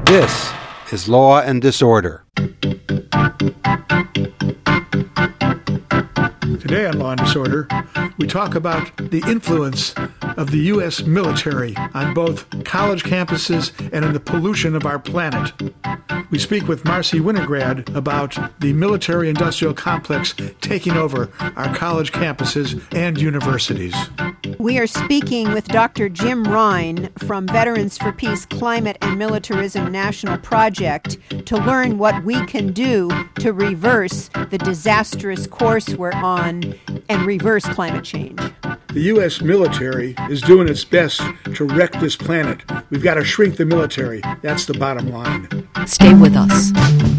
This is Law and Disorder. Today on Law and Disorder, we talk about the influence of the U.S. military on both college campuses and in the pollution of our planet. We speak with Marcy Winograd about the military-industrial complex taking over our college campuses and universities. We are speaking with Dr. Jim Rine from Veterans for Peace Climate and Militarism National Project to learn what we can do to reverse the disastrous course we're on and reverse climate change. The U.S. military is doing its best to wreck this planet. We've got to shrink the military. That's the bottom line. Stay with us.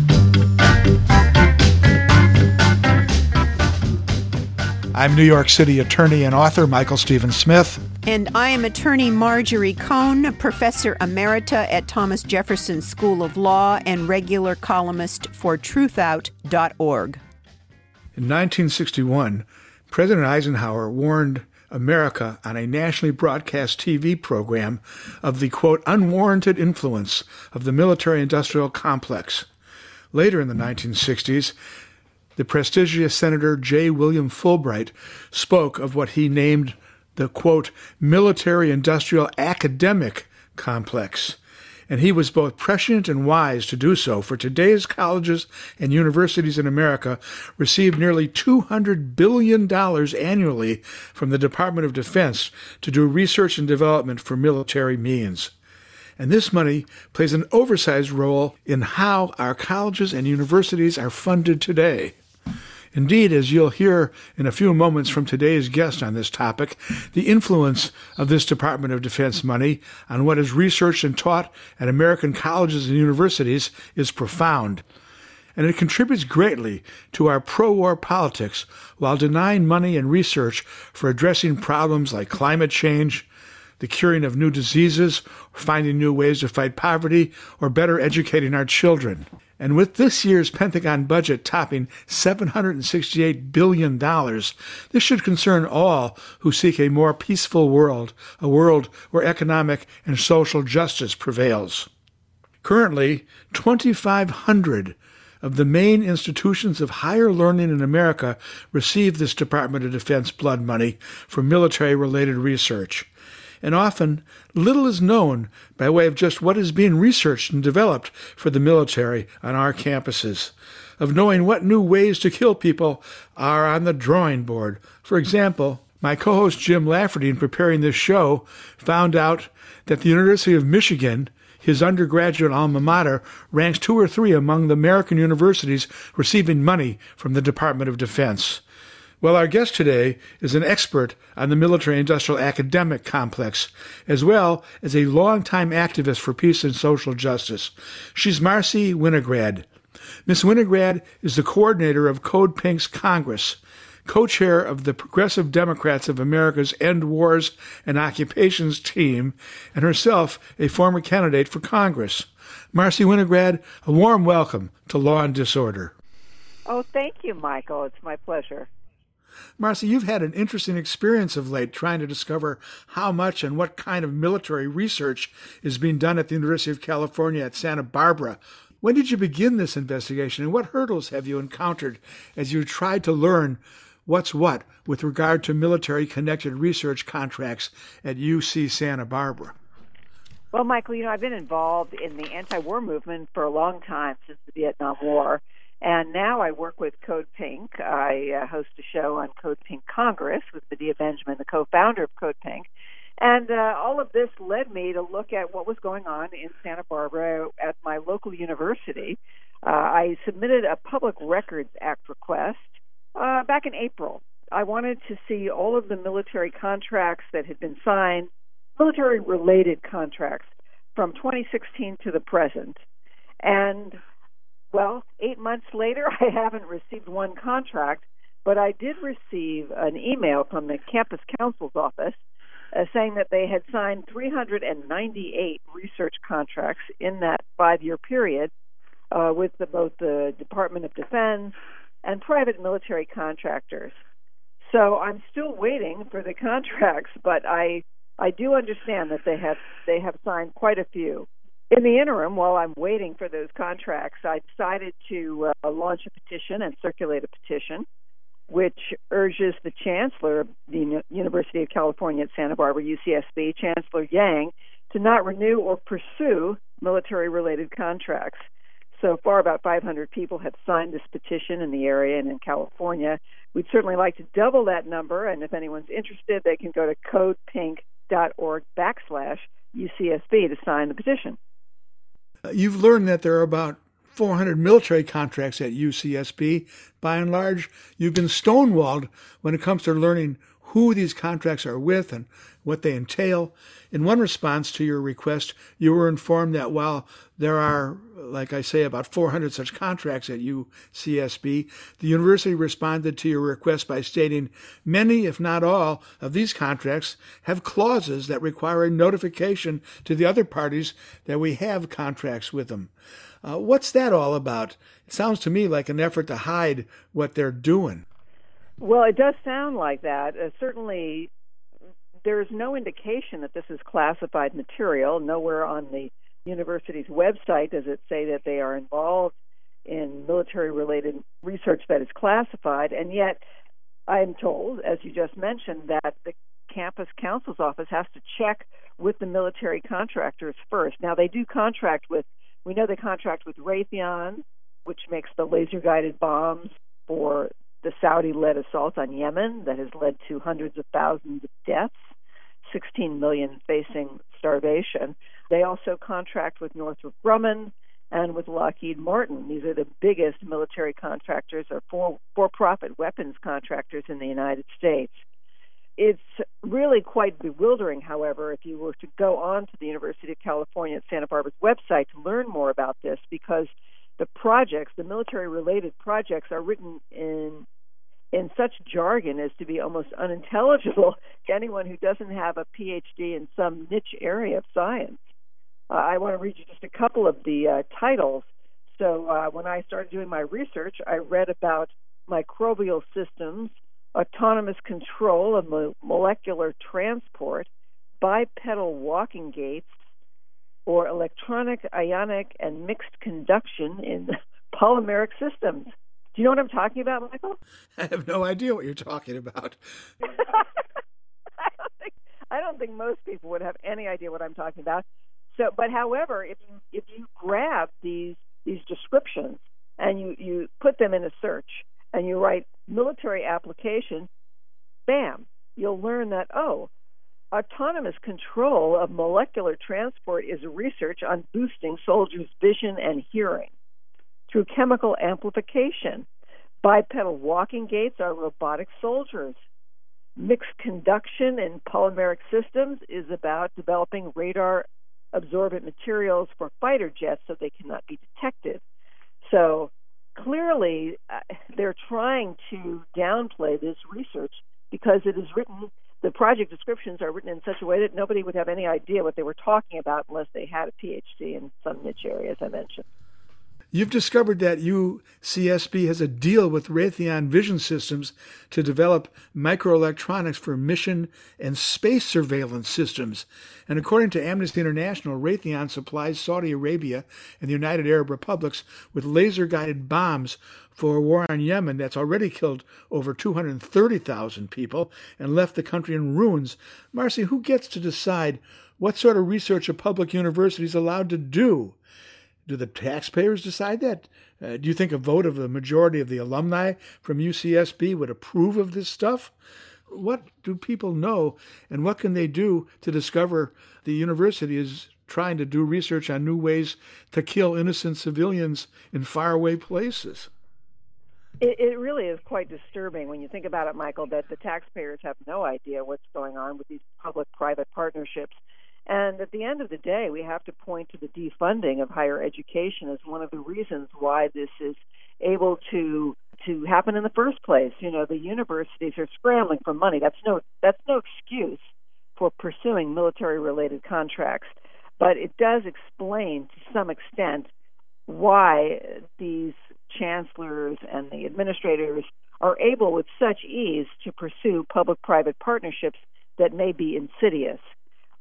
I'm New York City attorney and author Michael Stephen Smith. And I am attorney Marjorie Cohn, professor emerita at Thomas Jefferson School of Law and regular columnist for truthout.org. In 1961, President Eisenhower warned America on a nationally broadcast TV program of the, quote, unwarranted influence of the military-industrial complex. Later in the 1960s, the prestigious Senator J. William Fulbright spoke of what he named the, quote, military-industrial academic complex. And he was both prescient and wise to do so, for today's colleges and universities in America receive nearly $200 billion annually from the Department of Defense to do research and development for military means. And this money plays an oversized role in how our colleges and universities are funded today. Indeed, as you'll hear in a few moments from today's guest on this topic, the influence of this Department of Defense money on what is researched and taught at American colleges and universities is profound. And it contributes greatly to our pro-war politics while denying money and research for addressing problems like climate change, the curing of new diseases, or finding new ways to fight poverty, or better educating our children. And with this year's Pentagon budget topping $768 billion, this should concern all who seek a more peaceful world, a world where economic and social justice prevails. Currently, 2,500 of the main institutions of higher learning in America receive this Department of Defense blood money for military-related research. And often, little is known by way of just what is being researched and developed for the military on our campuses, of knowing what new ways to kill people are on the drawing board. For example, my co-host Jim Lafferty, in preparing this show, found out that the University of Michigan, his undergraduate alma mater, ranks 2 or 3 among the American universities receiving money from the Department of Defense. Well, our guest today is an expert on the military-industrial academic complex, as well as a longtime activist for peace and social justice. She's Marcy Winograd. Ms. Winograd is the coordinator of Code Pink's Congress, co-chair of the Progressive Democrats of America's End Wars and Occupations team, and herself a former candidate for Congress. Marcy Winograd, a warm welcome to Law and Disorder. Oh, thank you, Michael. It's my pleasure. Marcy, you've had an interesting experience of late trying to discover how much and what kind of military research is being done at the University of California at Santa Barbara. When did you begin this investigation, and what hurdles have you encountered as you tried to learn what's what with regard to military-connected research contracts at UC Santa Barbara? Well, Michael, I've been involved in the anti-war movement for a long time, since the Vietnam War. And now I work with Code Pink. I host a show on Code Pink Congress with Medea Benjamin, the co-founder of Code Pink. And all of this led me to look at what was going on in Santa Barbara at my local university. I submitted a Public Records Act request back in April. I wanted to see all of the military contracts that had been signed, military-related contracts, from 2016 to the present. And well, 8 months later, I haven't received one contract, but I did receive an email from the campus counsel's office saying that they had signed 398 research contracts in that 5-year period with both the Department of Defense and private military contractors. So I'm still waiting for the contracts, but I do understand that they have signed quite a few. In the interim, while I'm waiting for those contracts, I decided to launch a petition and circulate a petition which urges the Chancellor of the University of California at Santa Barbara, UCSB, Chancellor Yang, to not renew or pursue military-related contracts. So far, about 500 people have signed this petition in the area and in California. We'd certainly like to double that number, and if anyone's interested, they can go to codepink.org/UCSB to sign the petition. You've learned that there are about 400 military contracts at UCSB. By and large, you've been stonewalled when it comes to learning who these contracts are with and what they entail. In one response to your request, you were informed that while there are, like I say, about 400 such contracts at UCSB, the university responded to your request by stating many, if not all, of these contracts have clauses that require a notification to the other parties that we have contracts with them. What's that all about? It sounds to me like an effort to hide what they're doing. Well, it does sound like that. Certainly, there's no indication that this is classified material. Nowhere on the university's website does it say that they are involved in military-related research that is classified. And yet, I'm told, as you just mentioned, that the campus counsel's office has to check with the military contractors first. Now, they do contract with, we know they contract with Raytheon, which makes the laser-guided bombs for the Saudi-led assault on Yemen that has led to hundreds of thousands of deaths, 16 million facing starvation. They also contract with Northrop Grumman and with Lockheed Martin. These are the biggest military contractors or for-profit weapons contractors in the United States. It's really quite bewildering, however, if you were to go on to the University of California at Santa Barbara's website to learn more about this, because the projects, the military-related projects, are written in such jargon as to be almost unintelligible to anyone who doesn't have a PhD in some niche area of science. I want to read you just a couple of the titles. So when I started doing my research, I read about microbial systems, autonomous control of molecular transport, bipedal walking gaits, or electronic, ionic, and mixed conduction in polymeric systems. Do you know what I'm talking about, Michael? I have no idea what you're talking about. I don't think most people would have any idea what I'm talking about. So, but however, if you grab these descriptions and you put them in a search and you write military application, bam, you'll learn that, autonomous control of molecular transport is research on boosting soldiers' vision and hearing through chemical amplification. Bipedal walking gaits are robotic soldiers. Mixed conduction in polymeric systems is about developing radar-absorbent materials for fighter jets so they cannot be detected. So clearly, they're trying to downplay this research because it is written, the project descriptions are written in such a way that nobody would have any idea what they were talking about unless they had a PhD in some niche area, as I mentioned. You've discovered that UCSB has a deal with Raytheon Vision Systems to develop microelectronics for mission and space surveillance systems. And according to Amnesty International, Raytheon supplies Saudi Arabia and the United Arab Republics with laser-guided bombs for a war on Yemen that's already killed over 230,000 people and left the country in ruins. Marcy, who gets to decide what sort of research a public university is allowed to do? Do the taxpayers decide that? Do you think a vote of the majority of the alumni from UCSB would approve of this stuff? What do people know, and what can they do to discover the university is trying to do research on new ways to kill innocent civilians in faraway places? It really is quite disturbing when you think about it, Michael, that the taxpayers have no idea what's going on with these public-private partnerships. And at the end of the day, we have to point to the defunding of higher education as one of the reasons why this is able to happen in the first place. You know, the universities are scrambling for money. That's no excuse for pursuing military-related contracts. But it does explain to some extent why these chancellors and the administrators are able with such ease to pursue public-private partnerships that may be insidious.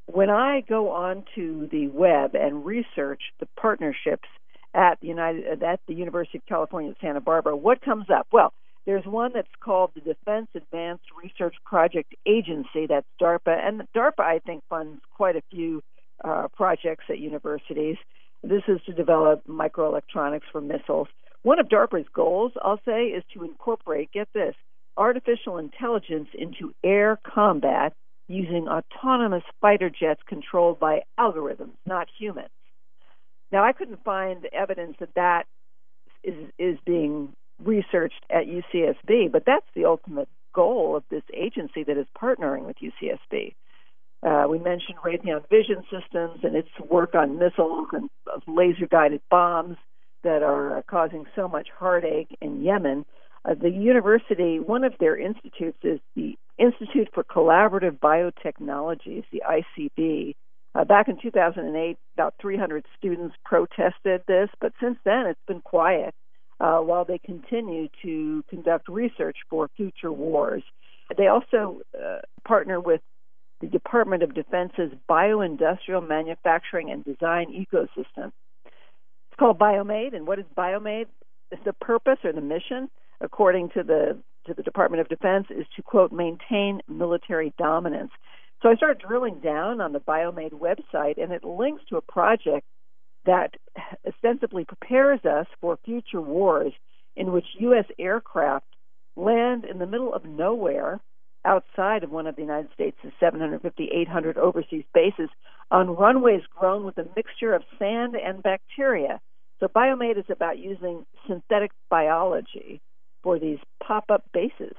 when I go onto the web and research the partnerships at the University of California at Santa Barbara, what comes up? Well, there's one that's called the Defense Advanced Research Project Agency. That's DARPA. And DARPA, I think, funds quite a few projects at universities. This is to develop microelectronics for missiles. One of DARPA's goals, I'll say, is to incorporate, get this, artificial intelligence into air combat using autonomous fighter jets controlled by algorithms, not humans. Now, I couldn't find evidence that is being researched at UCSB, but that's the ultimate goal of this agency that is partnering with UCSB. We mentioned Raytheon Vision Systems and its work on missiles and laser-guided bombs that are causing so much heartache in Yemen. The university, one of their institutes is the Institute for Collaborative Biotechnologies, the ICB. Back in 2008, about 300 students protested this, but since then it's been quiet while they continue to conduct research for future wars. They also partner with the Department of Defense's Bioindustrial Manufacturing and Design Ecosystem. It's called BioMADE, and what is BioMADE? It's the purpose or the mission, according to the Department of Defense, is to, quote, maintain military dominance. So I started drilling down on the BioMADE website, and it links to a project that ostensibly prepares us for future wars in which U.S. aircraft land in the middle of nowhere outside of one of the United States' 750, 800 overseas bases on runways grown with a mixture of sand and bacteria. So BioMADE is about using synthetic biology for these pop-up bases.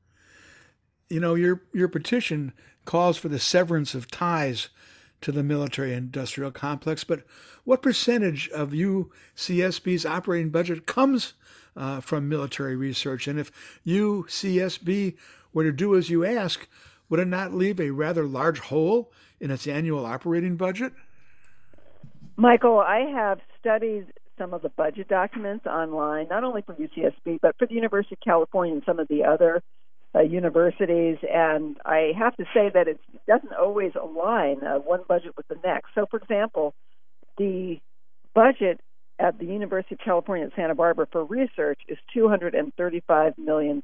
You know, your petition calls for the severance of ties to the military-industrial complex, but what percentage of UCSB's operating budget comes from military research? And if UCSB were to do as you ask, would it not leave a rather large hole in its annual operating budget? Michael, I have studied some of the budget documents online, not only for UCSB, but for the University of California and some of the other universities, and I have to say that it doesn't always align one budget with the next. So, for example, the budget at the University of California at Santa Barbara for research is $235 million.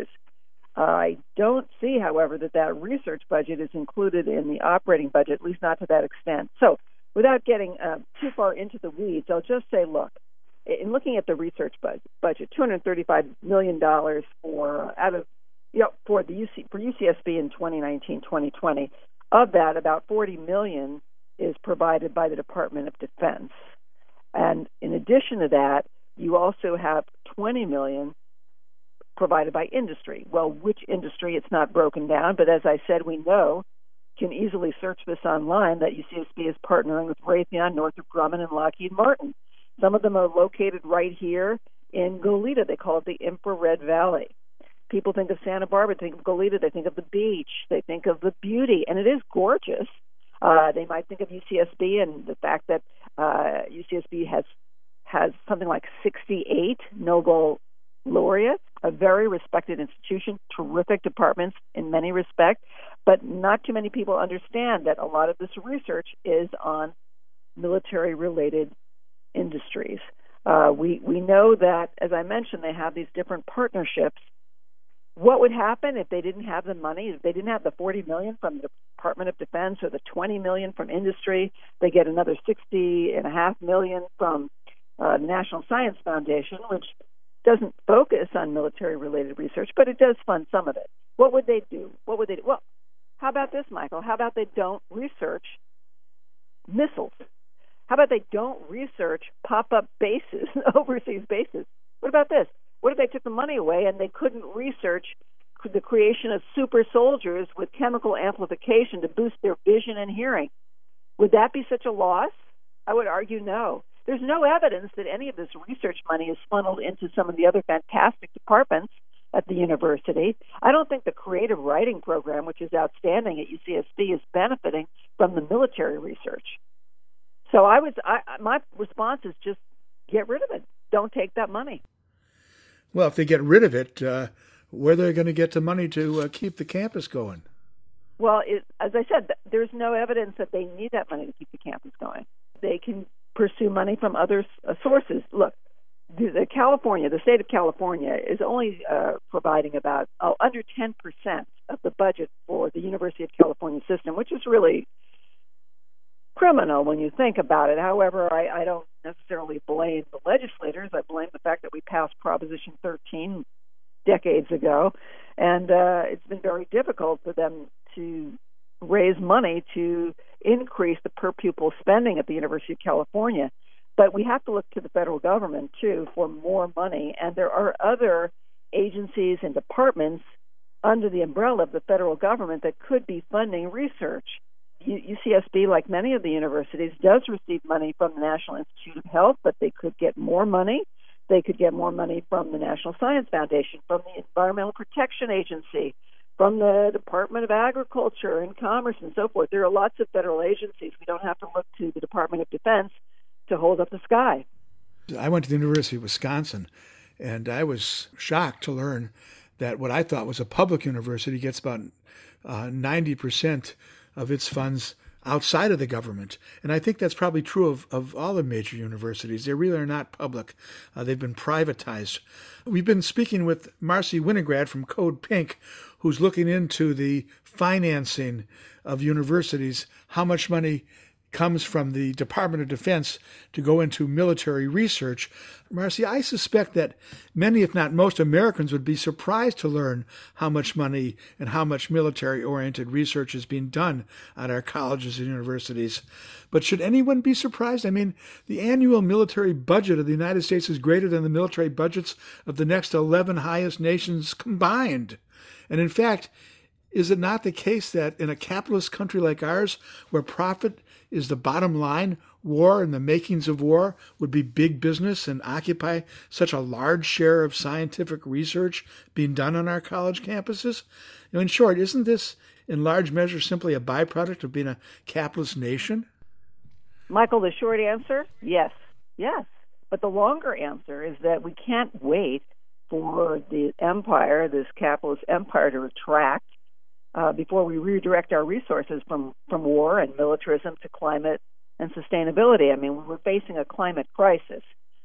I don't see, however, that research budget is included in the operating budget, at least not to that extent. So, without getting too far into the weeds, I'll just say, look, in looking at the research budget, $235 million for UCSB in 2019-2020. Of that, about $40 million is provided by the Department of Defense. And in addition to that, you also have $20 million provided by industry. Well, which industry? It's not broken down, but as I said, we know, can easily search this online, that UCSB is partnering with Raytheon, Northrop Grumman, and Lockheed Martin. Some of them are located right here in Goleta. They call it the Infrared Valley. People think of Santa Barbara, think of Goleta, they think of the beach, they think of the beauty, and it is gorgeous. They might think of UCSB and the fact that UCSB has something like 68 Nobel laureates, a very respected institution, terrific departments in many respects, but not too many people understand that a lot of this research is on military-related industries. We know that, as I mentioned, they have these different partnerships. What would happen if they didn't have the money, if they didn't have the $40 million from the Department of Defense or the $20 million from industry? They get another $60.5 million from the National Science Foundation, which doesn't focus on military-related research, but it does fund some of it. What would they do? Well, how about this, Michael? How about they don't research missiles? How about they don't research pop-up bases, overseas bases? What about this? What if they took the money away and they couldn't research the creation of super soldiers with chemical amplification to boost their vision and hearing? Would that be such a loss? I would argue no. There's no evidence that any of this research money is funneled into some of the other fantastic departments at the university. I don't think the creative writing program, which is outstanding at UCSB, is benefiting from the military research. So my response is just get rid of it. Don't take that money. Well, if they get rid of it, where are they going to get the money to keep the campus going? Well, as I said, there's no evidence that they need that money to keep the campus going. They can pursue money from other sources. Look, the state of California is only providing about under 10% of the budget for the University of California system, which is really criminal when you think about it. However, I don't necessarily blame the legislators. I blame the fact that we passed Proposition 13 decades ago, and it's been very difficult for them to raise money to increase the per pupil spending at the University of California. But we have to look to the federal government, too, for more money. And there are other agencies and departments under the umbrella of the federal government that could be funding research. UCSB, like many of the universities, does receive money from the National Institute of Health, but they could get more money. They could get more money from the National Science Foundation, from the Environmental Protection Agency, from the Department of Agriculture and Commerce and so forth. There are lots of federal agencies. We don't have to look to the Department of Defense to hold up the sky. I went to the University of Wisconsin, and I was shocked to learn that what I thought was a public university gets about 90% of its funds outside of the government. And I think that's probably true of all the major universities. They really are not public. They've been privatized. We've been speaking with Marcy Winograd from Code Pink, who's looking into the financing of universities, how much money comes from the Department of Defense to go into military research. Marcy, I suspect that many, if not most, Americans would be surprised to learn how much money and how much military-oriented research is being done at our colleges and universities. But should anyone be surprised? I mean, the annual military budget of the United States is greater than the military budgets of the next 11 highest nations combined. And in fact, is it not the case that in a capitalist country like ours, where profit is the bottom line, war and the makings of war would be big business and occupy such a large share of scientific research being done on our college campuses? In short, isn't this in large measure simply a byproduct of being a capitalist nation? Michael, the short answer, yes. But the longer answer is that we can't wait for the empire, this capitalist empire, to retract before we redirect our resources from war and militarism to climate and sustainability. I mean, we're facing a climate crisis.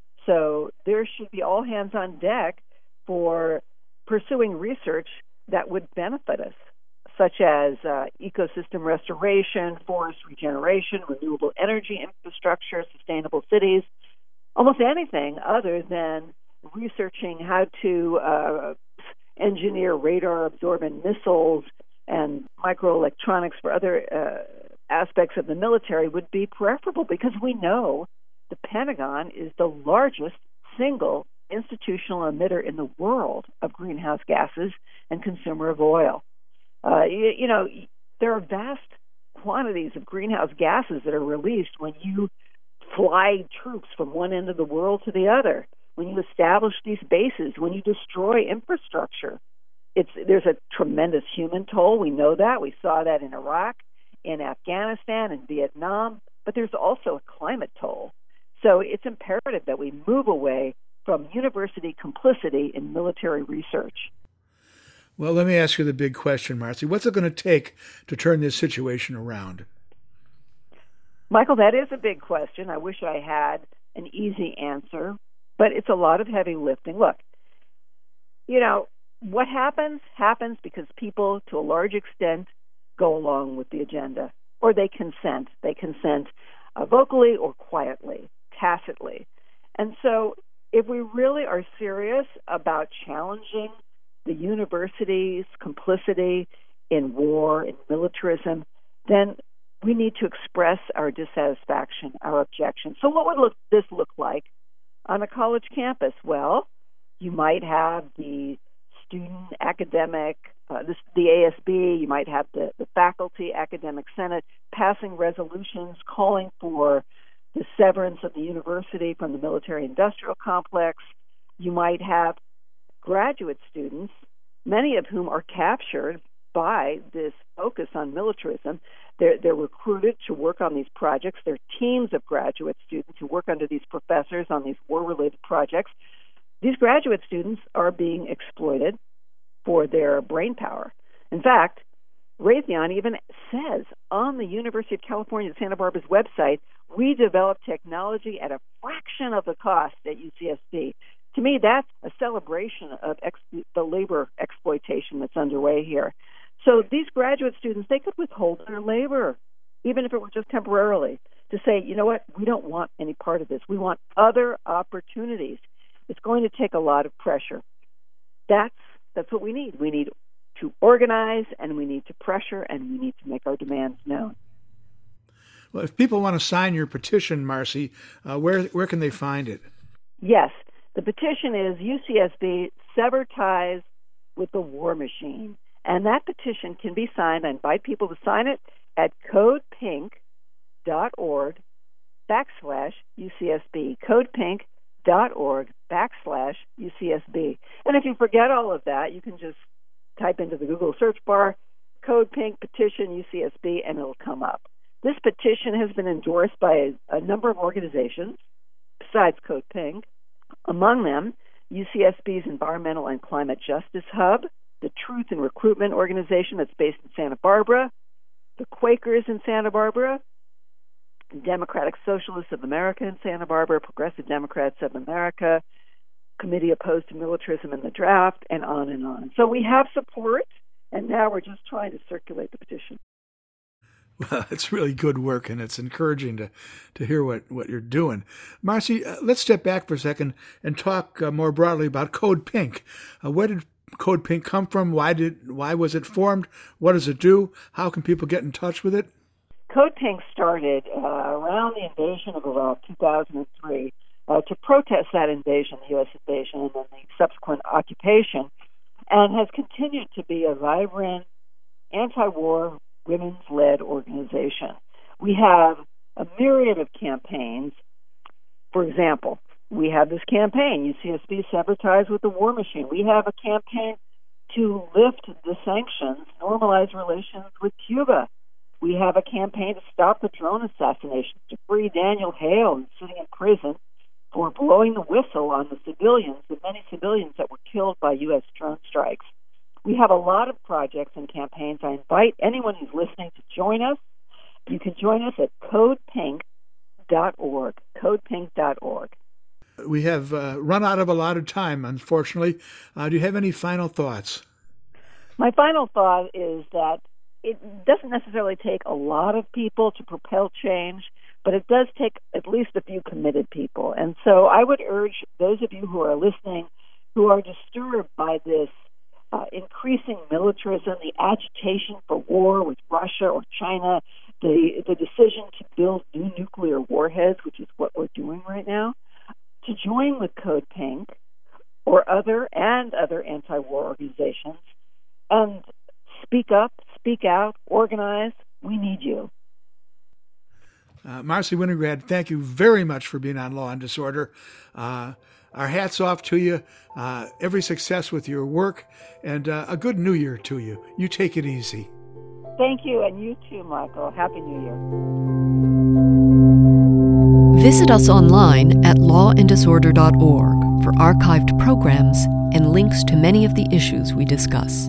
So there should be all hands on deck for pursuing research that would benefit us, such as ecosystem restoration, forest regeneration, renewable energy infrastructure, sustainable cities, almost anything other than researching how to engineer radar-absorbent missiles and microelectronics for other aspects of the military would be preferable, because we know the Pentagon is the largest single institutional emitter in the world of greenhouse gases and consumer of oil. There are vast quantities of greenhouse gases that are released when you fly troops from one end of the world to the other, when you establish these bases, when you destroy infrastructure. There's a tremendous human toll. We know that. We saw that in Iraq, in Afghanistan, and Vietnam. But there's also a climate toll. So it's imperative that we move away from university complicity in military research. Well, let me ask you the big question, Marcy. What's it going to take to turn this situation around? Michael, that is a big question. I wish I had an easy answer, but it's a lot of heavy lifting. Look, what happens because people, to a large extent, go along with the agenda, or they consent. They consent vocally or quietly, tacitly. And so if we really are serious about challenging the university's complicity in war, in militarism, then we need to express our dissatisfaction, our objection. So what would this look like on a college campus? Well, you might have the student academic, the ASB, you might have the faculty academic senate passing resolutions calling for the severance of the university from the military-industrial complex. You might have graduate students, many of whom are captured by this focus on militarism. They're recruited to work on these projects. There are teams of graduate students who work under these professors on these war-related projects. These graduate students are being exploited for their brain power. In fact, Raytheon even says on the University of California, Santa Barbara's website, we developed technology at a fraction of the cost at UCSB. To me, that's a celebration of the labor exploitation that's underway here. So these graduate students, they could withhold their labor, even if it were just temporarily, to say, you know what, we don't want any part of this. We want other opportunities. It's going to take a lot of pressure. That's what we need. We need to organize, and we need to pressure, and we need to make our demands known. Well, if people want to sign your petition, Marcy, where can they find it? Yes. The petition is UCSB Sever Ties with the War Machine. And that petition can be signed. I invite people to sign it at codepink.org/UCSB. codepink.org/UCSB. And if you forget all of that, you can just type into the Google search bar, Code Pink petition UCSB, and it'll come up. This petition has been endorsed by a number of organizations besides Code Pink. Among them, UCSB's Environmental and Climate Justice Hub, the Truth in Recruitment organization that's based in Santa Barbara, the Quakers in Santa Barbara, Democratic Socialists of America in Santa Barbara, Progressive Democrats of America, Committee Opposed to Militarism in the Draft, and on and on. So we have support, and now we're just trying to circulate the petition. Well, it's really good work, and it's encouraging to hear what you're doing. Marcy, let's step back for a second and talk more broadly about Code Pink. Where did Code Pink come from? Why was it formed? What does it do? How can people get in touch with it? Code Pink started around the invasion of Iraq, 2003, to protest that invasion, the U.S. invasion, and then the subsequent occupation, and has continued to be a vibrant anti-war, women's-led organization. We have a myriad of campaigns. For example, we have this campaign, UCSB Sever Ties with the War Machine. We have a campaign to lift the sanctions, normalize relations with Cuba. We have a campaign to stop the drone assassinations, to free Daniel Hale, who's sitting in prison for blowing the whistle on the many civilians that were killed by U.S. drone strikes. We have a lot of projects and campaigns. I invite anyone who's listening to join us. You can join us at codepink.org, codepink.org. We have run out of a lot of time, unfortunately. Do you have any final thoughts? My final thought is that it doesn't necessarily take a lot of people to propel change, but it does take at least a few committed people. And so I would urge those of you who are listening who are disturbed by this increasing militarism, the agitation for war with Russia or China, the decision to build new nuclear warheads, which is what we're doing right now, to join with Code Pink or other anti-war organizations and speak up, speak out, organize. We need you. Marcy Winograd, thank you very much for being on Law and Disorder. Our hats off to you. Every success with your work, and a good New Year to you. You take it easy. Thank you, and you too, Michael. Happy New Year. Visit us online at lawanddisorder.org for archived programs and links to many of the issues we discuss.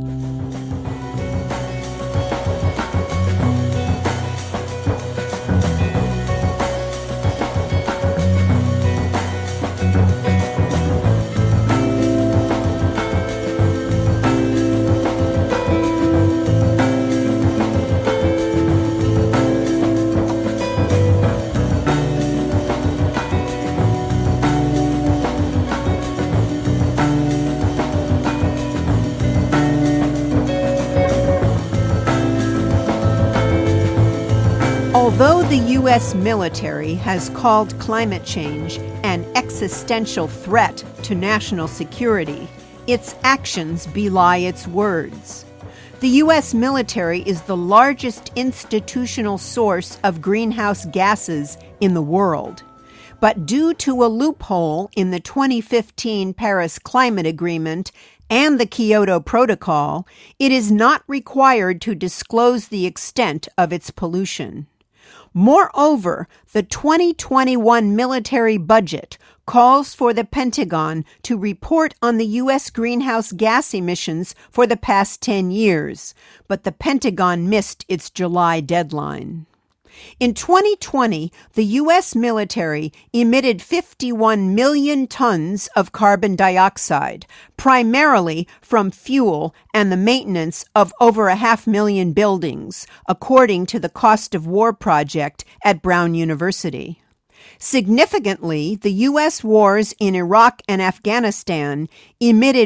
Although the U.S. military has called climate change an existential threat to national security, its actions belie its words. The U.S. military is the largest institutional source of greenhouse gases in the world. But due to a loophole in the 2015 Paris Climate Agreement and the Kyoto Protocol, it is not required to disclose the extent of its pollution. Moreover, the 2021 military budget calls for the Pentagon to report on the U.S. greenhouse gas emissions for the past 10 years, but the Pentagon missed its July deadline. In 2020, the U.S. military emitted 51 million tons of carbon dioxide, primarily from fuel and the maintenance of over 500,000 buildings, according to the Cost of War project at Brown University. Significantly, the U.S. wars in Iraq and Afghanistan emitted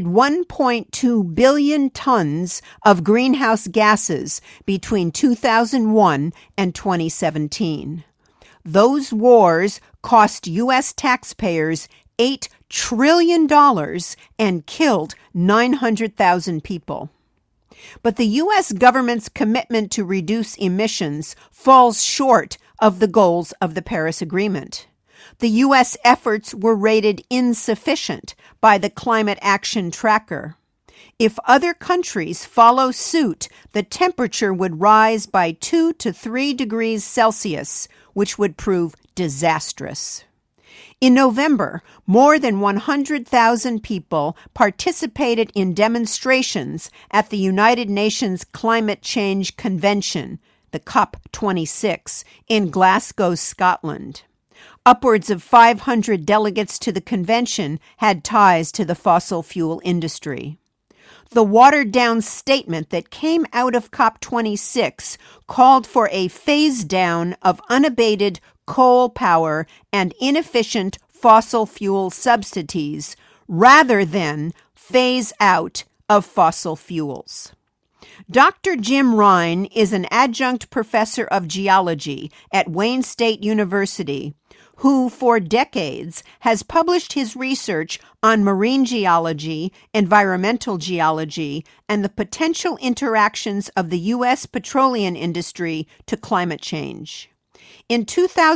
1.2 billion tons of greenhouse gases between 2001 and 2017. Those wars cost U.S. taxpayers $8 trillion and killed 900,000 people. But the U.S. government's commitment to reduce emissions falls short of the goals of the Paris Agreement. The U.S. efforts were rated insufficient by the Climate Action Tracker. If other countries follow suit, the temperature would rise by 2 to 3 degrees Celsius, which would prove disastrous. In November, more than 100,000 people participated in demonstrations at the United Nations Climate Change Convention, the COP26, in Glasgow, Scotland. Upwards of 500 delegates to the convention had ties to the fossil fuel industry. The watered-down statement that came out of COP26 called for a phase-down of unabated coal power and inefficient fossil fuel subsidies rather than phase out of fossil fuels. Dr. Jim Rine is an adjunct professor of geology at Wayne State University, who for decades has published his research on marine geology, environmental geology, and the potential interactions of the U.S. petroleum industry to climate change. In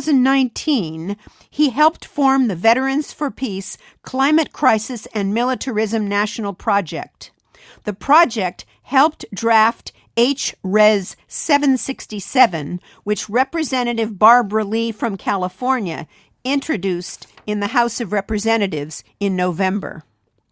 2019, he helped form the Veterans for Peace Climate Crisis and Militarism National Project. The project helped draft H-Res 767, which Representative Barbara Lee from California introduced in the House of Representatives in November.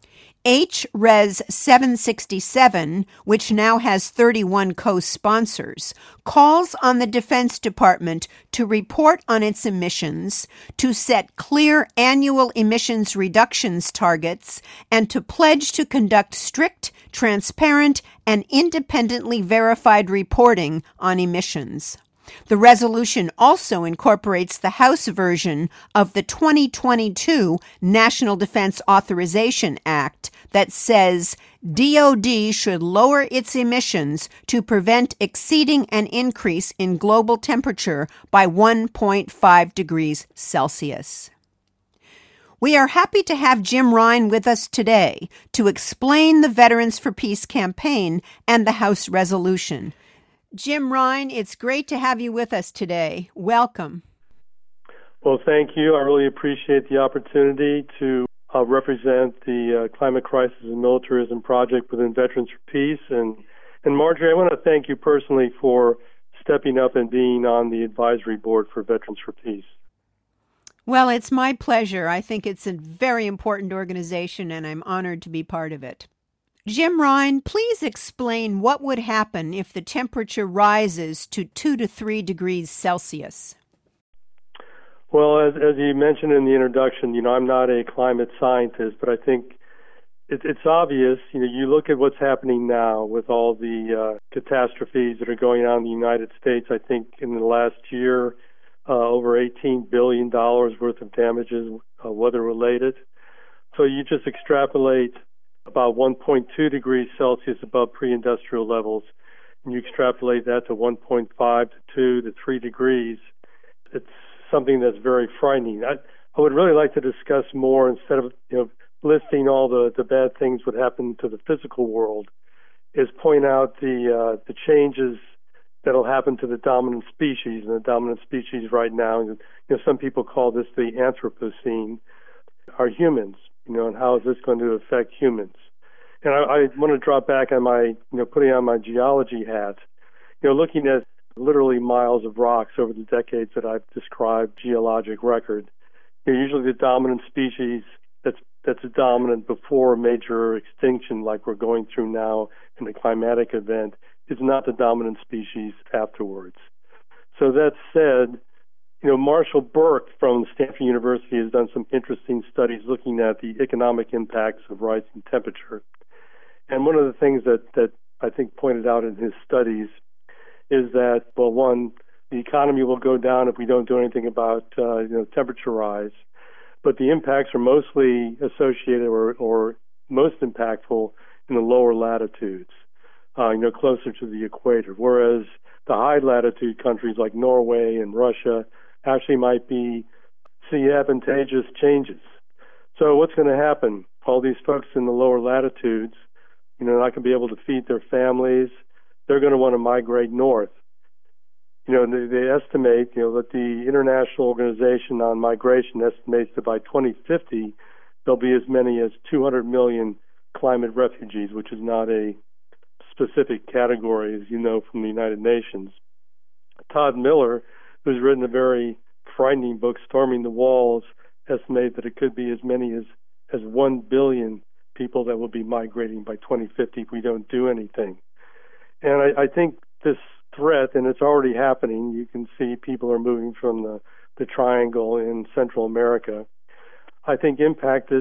H-Res 767, which now has 31 co-sponsors, calls on the Defense Department to report on its emissions, to set clear annual emissions reductions targets, and to pledge to conduct strict, transparent, and independently verified reporting on emissions. The resolution also incorporates the House version of the 2022 National Defense Authorization Act that says DoD should lower its emissions to prevent exceeding an increase in global temperature by 1.5 degrees Celsius. We are happy to have Jim Rine with us today to explain the Veterans for Peace campaign and the House resolution. Jim Rine, it's great to have you with us today. Welcome. Well, thank you. I really appreciate the opportunity to represent the Climate Crisis and Militarism Project within Veterans for Peace. And Marjorie, I want to thank you personally for stepping up and being on the advisory board for Veterans for Peace. Well, it's my pleasure. I think it's a very important organization, and I'm honored to be part of it. Jim Rine, please explain what would happen if the temperature rises to 2 to 3 degrees Celsius. Well, as you mentioned in the introduction, I'm not a climate scientist, but I think it's obvious. You look at what's happening now with all the catastrophes that are going on in the United States. I think in the last year, over $18 billion worth of damages weather-related. So you just extrapolate about 1.2 degrees Celsius above pre-industrial levels, and you extrapolate that to 1.5 to 2 to 3 degrees. It's something that's very frightening. I would really like to discuss more, instead of listing all the bad things that happen to the physical world, is point out the changes that'll happen to the dominant species. And the dominant species right now, some people call this the Anthropocene, are humans. And how is this going to affect humans? And I want to drop back on my, putting on my geology hat, looking at literally miles of rocks over the decades that I've described geologic record. Usually the dominant species that's dominant before a major extinction like we're going through now in the climatic event is not the dominant species afterwards. So that said, Marshall Burke from Stanford University has done some interesting studies looking at the economic impacts of rising temperature. And one of the things that I think pointed out in his studies is that, well, one, the economy will go down if we don't do anything about temperature rise. But the impacts are mostly associated or most impactful in the lower latitudes, closer to the equator, whereas the high latitude countries like Norway and Russia actually might see advantageous changes. So what's going to happen? All these folks in the lower latitudes, not going to be able to feed their families. They're going to want to migrate north. They estimate, that the International Organization on Migration estimates that by 2050, there'll be as many as 200 million climate refugees, which is not a specific category, as you know, from the United Nations. Todd Miller, who's written a very frightening book, Storming the Walls, estimates that it could be as many as 1 billion people that will be migrating by 2050 if we don't do anything. And I think this threat, and it's already happening. You can see people are moving from the triangle in Central America. I think impacted,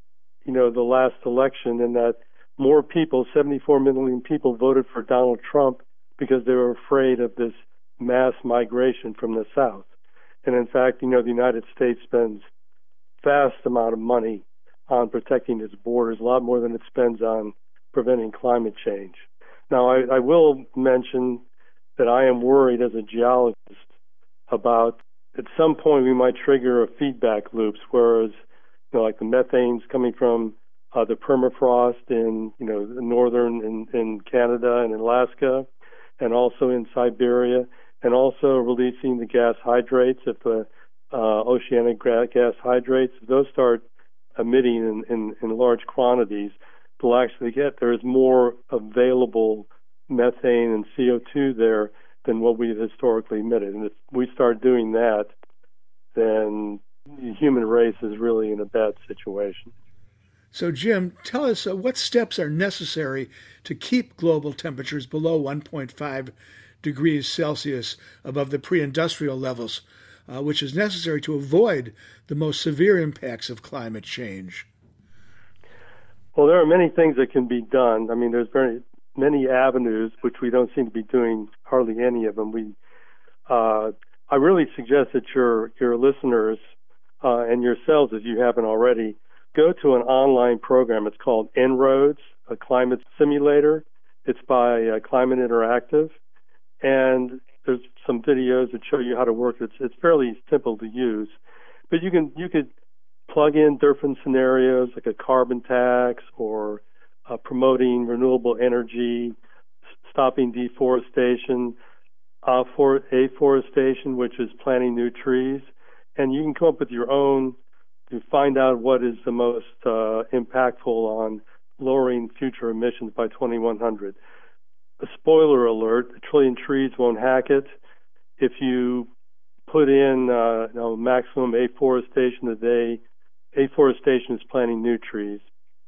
the last election in that more people, 74 million people, voted for Donald Trump because they were afraid of this mass migration from the South. And in fact, the United States spends vast amount of money on protecting its borders, a lot more than it spends on preventing climate change. Now, I will mention that I am worried as a geologist about at some point we might trigger a feedback loops, whereas, like the methane's coming from the permafrost in, the northern in Canada and Alaska, and also in Siberia, and also releasing the gas hydrates, if the oceanic gas hydrates, if those start emitting in large quantities, they'll actually there's more available methane and CO2 there than what we've historically emitted. And if we start doing that, then the human race is really in a bad situation. So, Jim, tell us what steps are necessary to keep global temperatures below 1.5 degrees Celsius above the pre-industrial levels, which is necessary to avoid the most severe impacts of climate change. Well, there are many things that can be done. I mean, there's very many avenues, which we don't seem to be doing hardly any of them. I really suggest that your listeners and yourselves, if you haven't already, go to an online program. It's called En-ROADS, a climate simulator. It's by Climate Interactive, and there's some videos that show you how to work. It's fairly simple to use, but you could plug in different scenarios like a carbon tax or promoting renewable energy, stopping deforestation, for afforestation, which is planting new trees, and you can come up with your own to find out what is the most impactful on lowering future emissions by 2100. A spoiler alert, a trillion trees won't hack it. If you put in maximum afforestation a day, afforestation is planting new trees.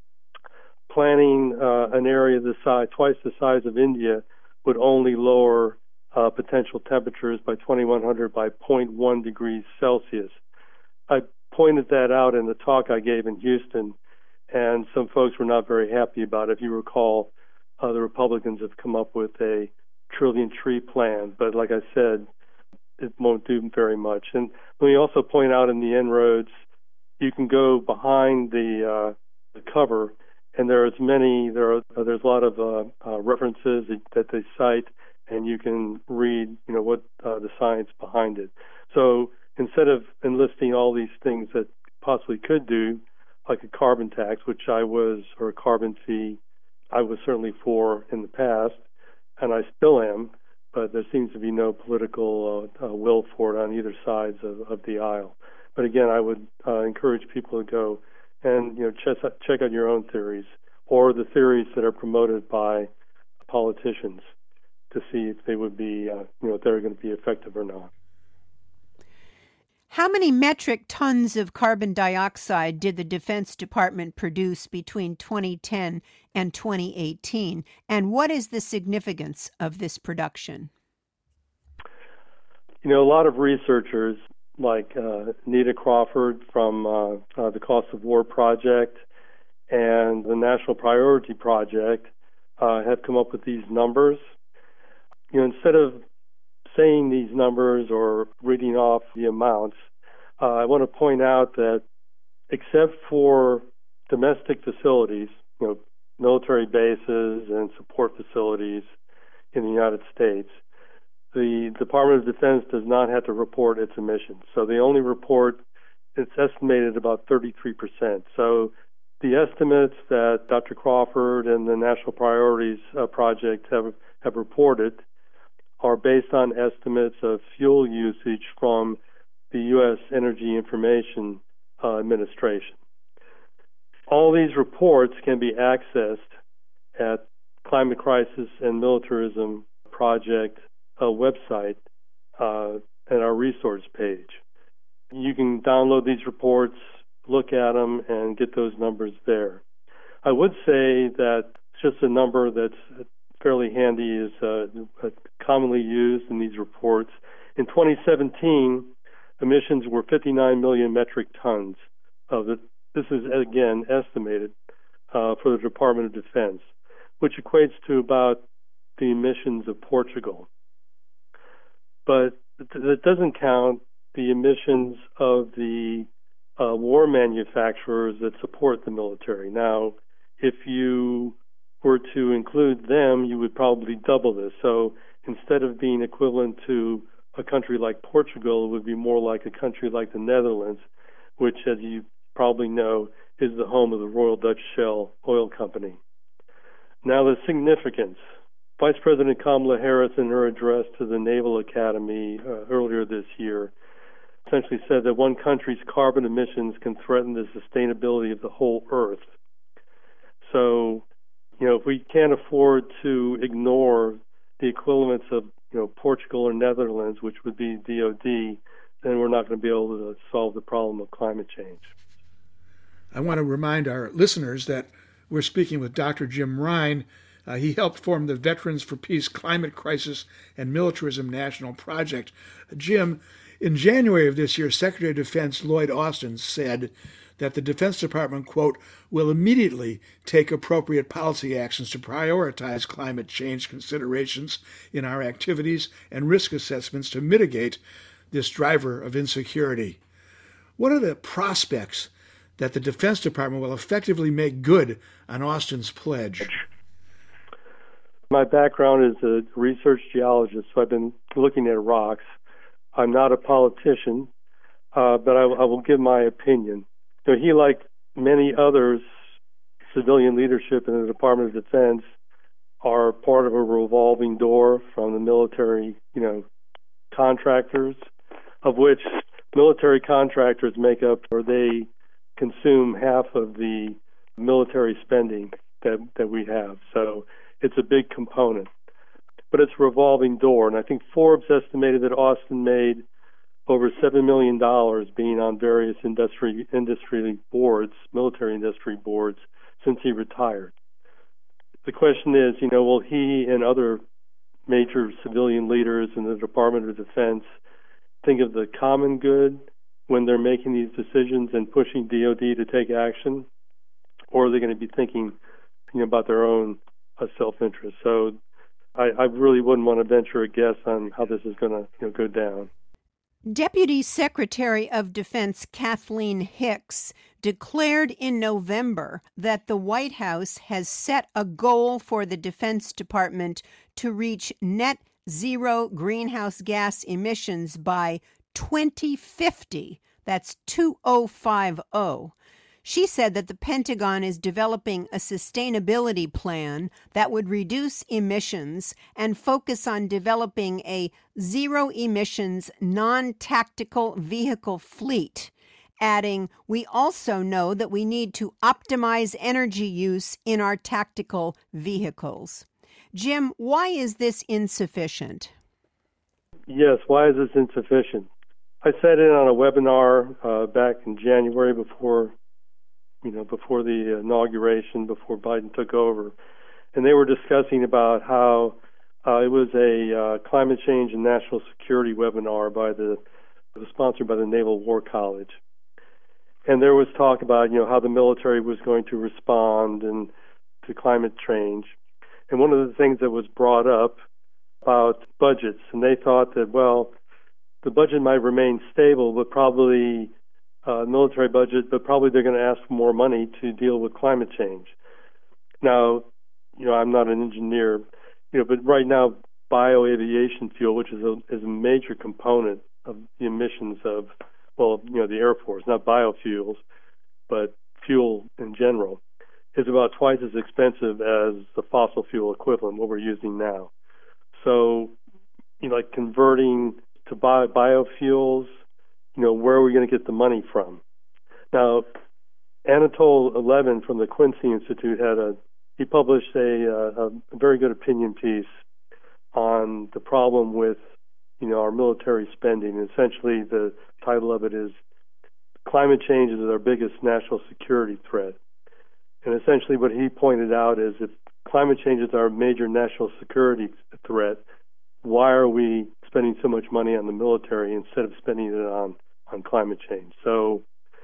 Planting an area twice the size of India would only lower potential temperatures by 2100 by 0.1 degrees Celsius. I pointed that out in the talk I gave in Houston, and some folks were not very happy about it. If you recall, the Republicans have come up with a trillion tree plan, but like I said, it won't do very much. And let me also point out in the En-ROADS, you can go behind the cover, and there's a lot of references that they cite, and you can read, what the science behind it. So instead of enlisting all these things that possibly could do, like a carbon tax, or a carbon fee, I was certainly for in the past, and I still am, but there seems to be no political will for it on either sides of the aisle. But again, I would encourage people to go and check out your own theories or the theories that are promoted by politicians. to see if they would be, if they're going to be effective or not. How many metric tons of carbon dioxide did the Defense Department produce between 2010 and 2018? And what is the significance of this production? A lot of researchers like Nita Crawford from the Cost of War Project and the National Priority Project have come up with these numbers. Instead of saying these numbers or reading off the amounts, I want to point out that except for domestic facilities, military bases and support facilities in the United States, the Department of Defense does not have to report its emissions. So they only report, it's estimated about 33%. So the estimates that Dr. Crawford and the National Priorities Project have reported are based on estimates of fuel usage from the U.S. Energy Information Administration. All these reports can be accessed at Climate Crisis and Militarism Project website at our resource page. You can download these reports, look at them, and get those numbers there. I would say that just a number that's fairly handy is commonly used in these reports. In 2017, emissions were 59 million metric tons of it. This is, again, estimated for the Department of Defense, which equates to about the emissions of Portugal. But that doesn't count the emissions of the war manufacturers that support the military. Now, if you were to include them, you would probably double this. So instead of being equivalent to a country like Portugal, it would be more like a country like the Netherlands, which, as you probably know, is the home of the Royal Dutch Shell Oil Company. Now, the significance. Vice President Kamala Harris, in her address to the Naval Academy earlier this year, essentially said that one country's carbon emissions can threaten the sustainability of the whole Earth. So, if we can't afford to ignore the equivalents of, Portugal or Netherlands, which would be DOD, then we're not going to be able to solve the problem of climate change. I want to remind our listeners that we're speaking with Dr. Jim Rine. He helped form the Veterans for Peace Climate Crisis and Militarism National Project. Jim, in January of this year, Secretary of Defense Lloyd Austin said that the Defense Department, quote, will immediately take appropriate policy actions to prioritize climate change considerations in our activities and risk assessments to mitigate this driver of insecurity. What are the prospects that the Defense Department will effectively make good on Austin's pledge? My background is a research geologist, so I've been looking at rocks. I'm not a politician, but I will give my opinion. He, like many others, civilian leadership in the Department of Defense, are part of a revolving door from the military, contractors, of which military contractors make up, or they consume half of the military spending that we have. So it's a big component. But it's a revolving door, and I think Forbes estimated that Austin made over $7 million being on various industry boards, military industry boards, since he retired. The question is, will he and other major civilian leaders in the Department of Defense think of the common good when they're making these decisions and pushing DOD to take action, or are they going to be thinking, about their own self-interest? So I really wouldn't want to venture a guess on how this is going to go down. Deputy Secretary of Defense Kathleen Hicks declared in November that the White House has set a goal for the Defense Department to reach net zero greenhouse gas emissions by 2050. That's 2050. She said that the Pentagon is developing a sustainability plan that would reduce emissions and focus on developing a zero-emissions, non-tactical vehicle fleet, adding, "We also know that we need to optimize energy use in our tactical vehicles." Jim, why is this insufficient? Yes, why is this insufficient? I sat in on a webinar back in January before the inauguration, before Biden took over, and they were discussing about how it was a climate change and national security webinar sponsored by the Naval War College. And there was talk about, how the military was going to respond to climate change. And one of the things that was brought up about budgets, and they thought that, the budget might remain stable, but probably military budget, but probably they're going to ask for more money to deal with climate change. Now, I'm not an engineer, but right now, bioaviation fuel, which is a major component of the emissions of, the Air Force, not biofuels, but fuel in general, is about twice as expensive as the fossil fuel equivalent, what we're using now. So, like converting to biofuels, where are we going to get the money from? Now, Anatol Levin from the Quincy Institute he published a very good opinion piece on the problem with, our military spending. Essentially, the title of it is "Climate Change is Our Biggest National Security Threat." And essentially what he pointed out is if climate change is our major national security threat, why are we spending so much money on the military instead of spending it on climate change? So,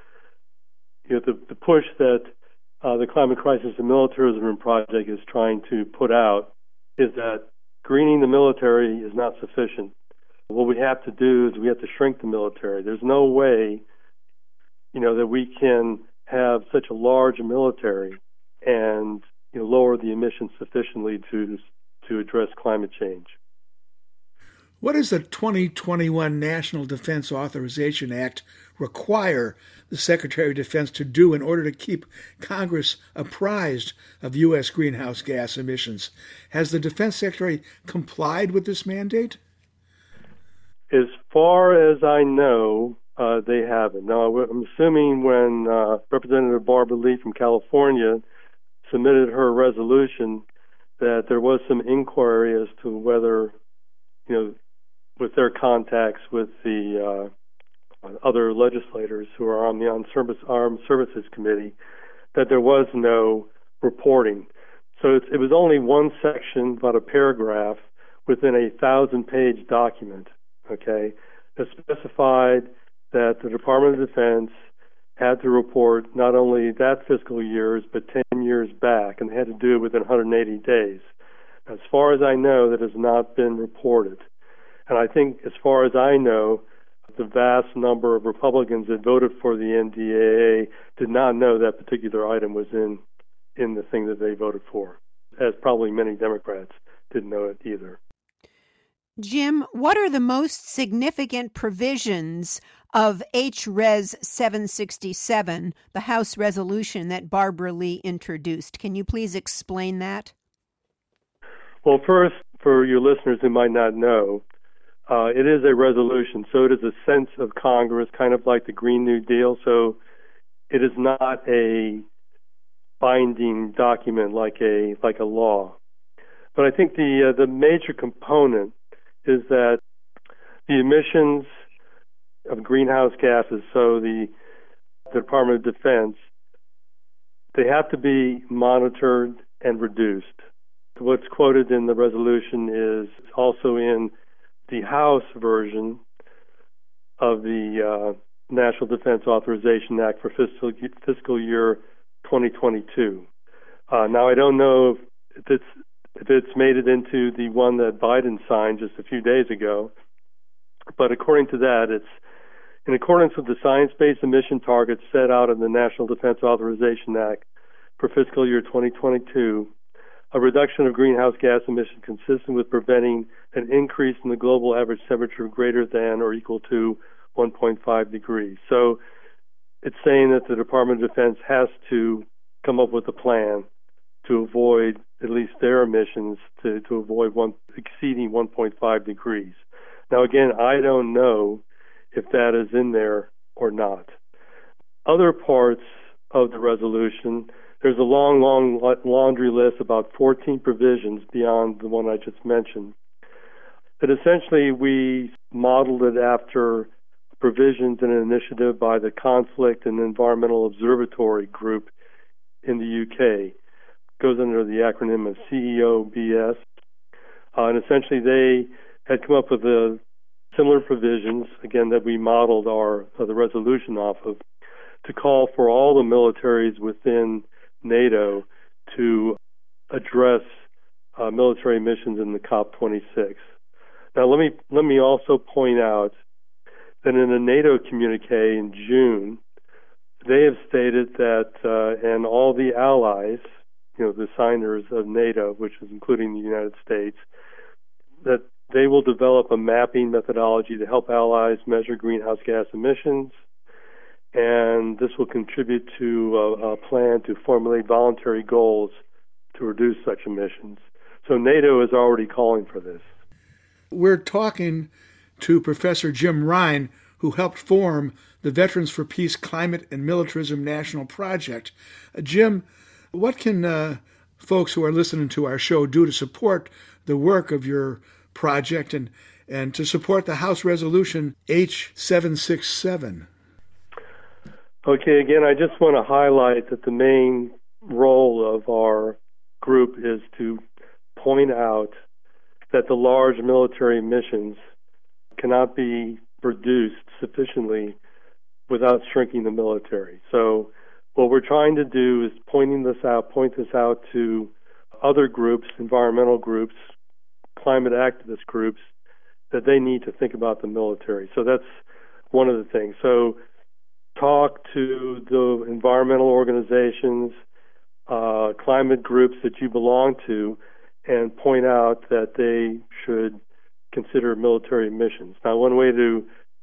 the push that the Climate Crisis and Militarism Project is trying to put out is that greening the military is not sufficient. What we have to do is we have to shrink the military. There's no way, that we can have such a large military and lower the emissions sufficiently to address climate change. What does the 2021 National Defense Authorization Act require the Secretary of Defense to do in order to keep Congress apprised of U.S. greenhouse gas emissions? Has the Defense Secretary complied with this mandate? As far as I know, they haven't. Now, I'm assuming when Representative Barbara Lee from California submitted her resolution that there was some inquiry as to whether, with their contacts with the other legislators who are on the Armed Services Committee, that there was no reporting. So it was only one section, about a paragraph, within a 1,000-page document, that specified that the Department of Defense had to report not only that fiscal year's, but 10 years back, and they had to do it within 180 days. As far as I know, that has not been reported. And I think, as far as I know, the vast number of Republicans that voted for the NDAA did not know that particular item was in the thing that they voted for, as probably many Democrats didn't know it either. Jim, what are the most significant provisions of H.Res. 767, the House resolution that Barbara Lee introduced? Can you please explain that? Well, first, for your listeners who might not know, it is a resolution, so it is a sense of Congress, kind of like the Green New Deal. So it is not a binding document like a law. But I think the major component is that the emissions of greenhouse gases, so the Department of Defense, they have to be monitored and reduced. What's quoted in the resolution is also in the House version of the National Defense Authorization Act for fiscal year 2022. Now, I don't know if it's made it into the one that Biden signed just a few days ago, but according to that, it's in accordance with the science-based emission targets set out in the National Defense Authorization Act for fiscal year 2022, a reduction of greenhouse gas emissions consistent with preventing an increase in the global average temperature greater than or equal to 1.5 degrees. So it's saying that the Department of Defense has to come up with a plan to avoid at least their emissions to avoid exceeding 1.5 degrees. Now, again, I don't know if that is in there or not. Other parts of the resolution there's a long laundry list, about 14 provisions beyond the one I just mentioned. But essentially, we modeled it after provisions in an initiative by the Conflict and Environmental Observatory Group in the UK. It goes under the acronym of CEOBS. And essentially, they had come up with similar provisions, again, that we modeled the resolution off of, to call for all the militaries within NATO to address military missions in the COP26. Now, let me also point out that in a NATO communique in June, they have stated that, and all the allies, the signers of NATO, which is including the United States, that they will develop a mapping methodology to help allies measure greenhouse gas emissions, and this will contribute to a plan to formulate voluntary goals to reduce such emissions. So NATO is already calling for this. We're talking to Professor Jim Rine, who helped form the Veterans for Peace Climate and Militarism National Project. Jim, what can folks who are listening to our show do to support the work of your project and to support the House Resolution H767? Okay, again, I just want to highlight that the main role of our group is to point out that the large military missions cannot be reduced sufficiently without shrinking the military. So what we're trying to do is point this out to other groups, environmental groups, climate activist groups, that they need to think about the military. So that's one of the things. So talk to the environmental organizations, climate groups that you belong to, and point out that they should consider military missions. Now, one way to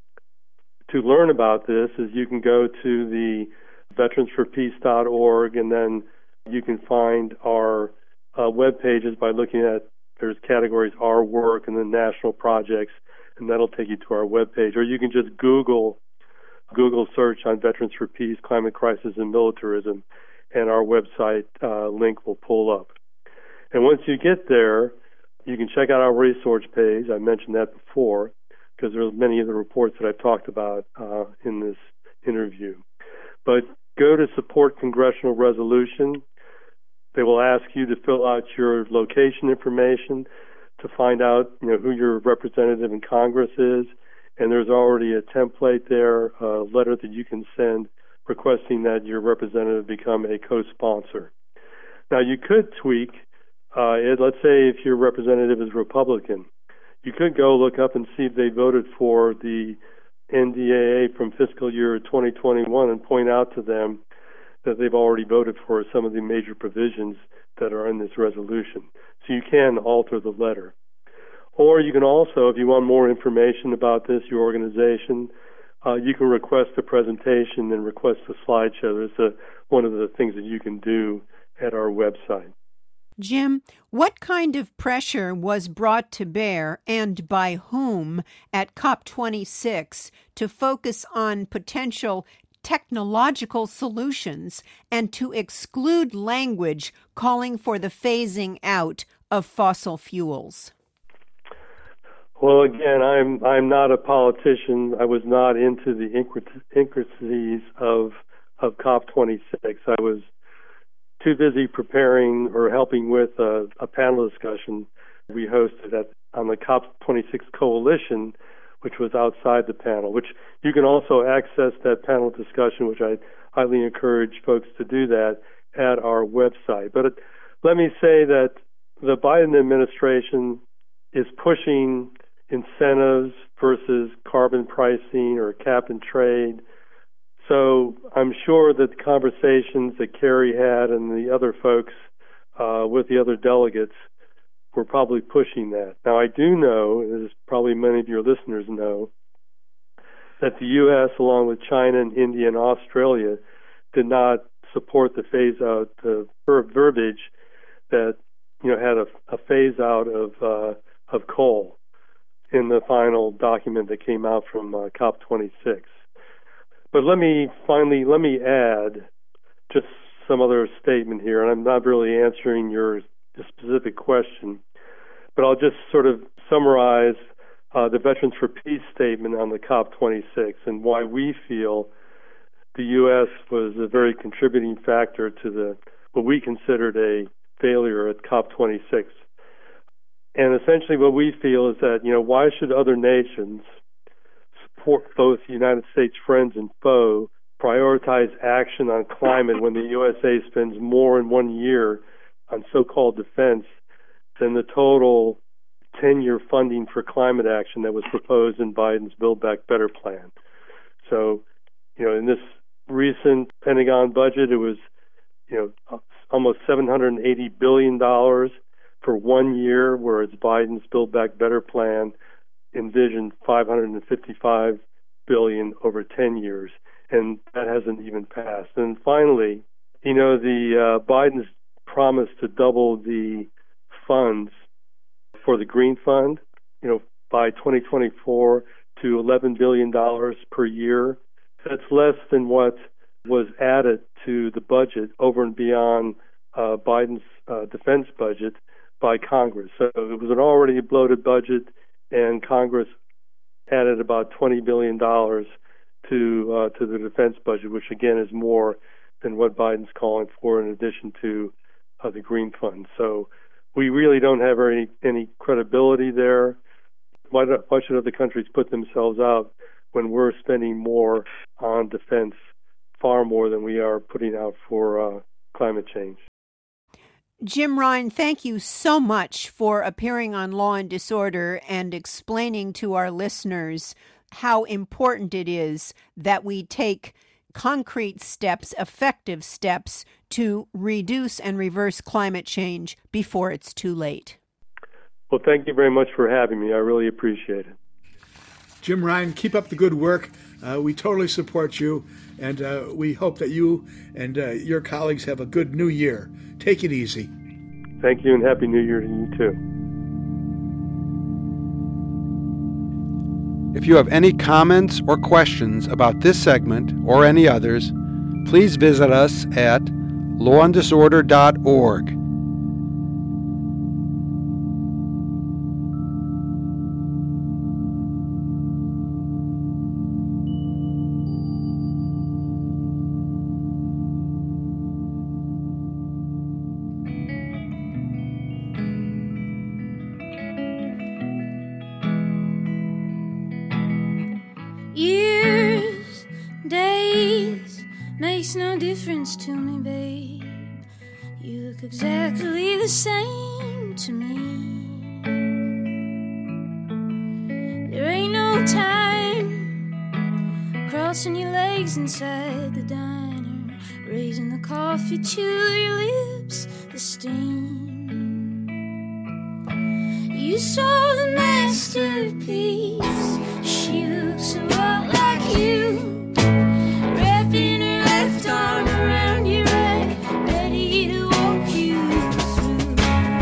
learn about this is you can go to the veteransforpeace.org, and then you can find our web pages by looking at, there's categories, our work, and then national projects, and that'll take you to our web page. Or you can just Google search on Veterans for Peace, Climate Crisis, and Militarism, and our website link will pull up. And once you get there, you can check out our resource page. I mentioned that before, because there's many of the reports that I've talked about in this interview. But go to Support Congressional Resolution. They will ask you to fill out your location information to find out, who your representative in Congress is. And there's already a template there, a letter that you can send requesting that your representative become a co-sponsor. Now, you could tweak it. Let's say if your representative is Republican, you could go look up and see if they voted for the NDAA from fiscal year 2021 and point out to them that they've already voted for some of the major provisions that are in this resolution. So you can alter the letter. Or you can also, if you want more information about this, your organization, you can request a presentation and request a slideshow. That's one of the things that you can do at our website. Jim, what kind of pressure was brought to bear, and by whom, at COP26 to focus on potential technological solutions and to exclude language calling for the phasing out of fossil fuels? Well, again, I'm not a politician. I was not into the intricacies of COP26. I was too busy preparing or helping with a panel discussion we hosted on the COP26 coalition, which was outside the panel, which you can also access that panel discussion, which I highly encourage folks to do that at our website. But let me say that the Biden administration is pushing incentives versus carbon pricing or cap and trade. So I'm sure that the conversations that Kerry had and the other folks with the other delegates were probably pushing that. Now, I do know, as probably many of your listeners know, that the U.S., along with China and India and Australia, did not support the phase-out verbiage that had a phase-out of coal in the final document that came out from COP26. But let me add just some other statement here, and I'm not really answering your specific question, but I'll just sort of summarize the Veterans for Peace statement on the COP26 and why we feel the U.S. was a very contributing factor to what we considered a failure at COP26. And essentially what we feel is that, why should other nations support both United States friends and foe prioritize action on climate when the USA spends more in 1 year on so-called defense than the total 10-year funding for climate action that was proposed in Biden's Build Back Better plan. So, in this recent Pentagon budget, it was, almost $780 billion for 1 year, whereas Biden's Build Back Better plan envisioned $555 billion over 10 years, and that hasn't even passed. And finally, Biden's promise to double the funds for the Green Fund, by 2024 to $11 billion per year. That's less than what was added to the budget over and beyond Biden's defense budget by Congress. So it was an already bloated budget, and Congress added about $20 billion to the defense budget, which again is more than what Biden's calling for in addition to the Green Fund. So we really don't have any credibility there. Why should other countries put themselves out when we're spending more on defense, far more than we are putting out for climate change? Jim Rine, thank you so much for appearing on Law and Disorder and explaining to our listeners how important it is that we take concrete steps, effective steps, to reduce and reverse climate change before it's too late. Well, thank you very much for having me. I really appreciate it. Jim Rine, keep up the good work. We totally support you, and we hope that you and your colleagues have a good new year. Take it easy. Thank you, and Happy New Year to you, too. If you have any comments or questions about this segment or any others, please visit us at lawanddisorder.org. Years, days, makes no difference to me, babe. You look exactly the same to me. There ain't no time crossing your legs inside the diner, raising the coffee to your lips, the steam. You saw the masterpiece. She looks so out like you, wrapping her left arm around your right, ready to walk you through.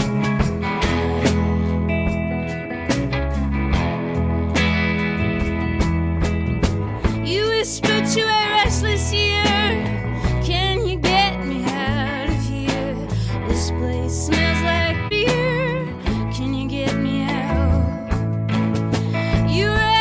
You whisper to a restless ear, can you get me out of here? This place smells like beer. Can you get me out? You're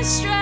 straight.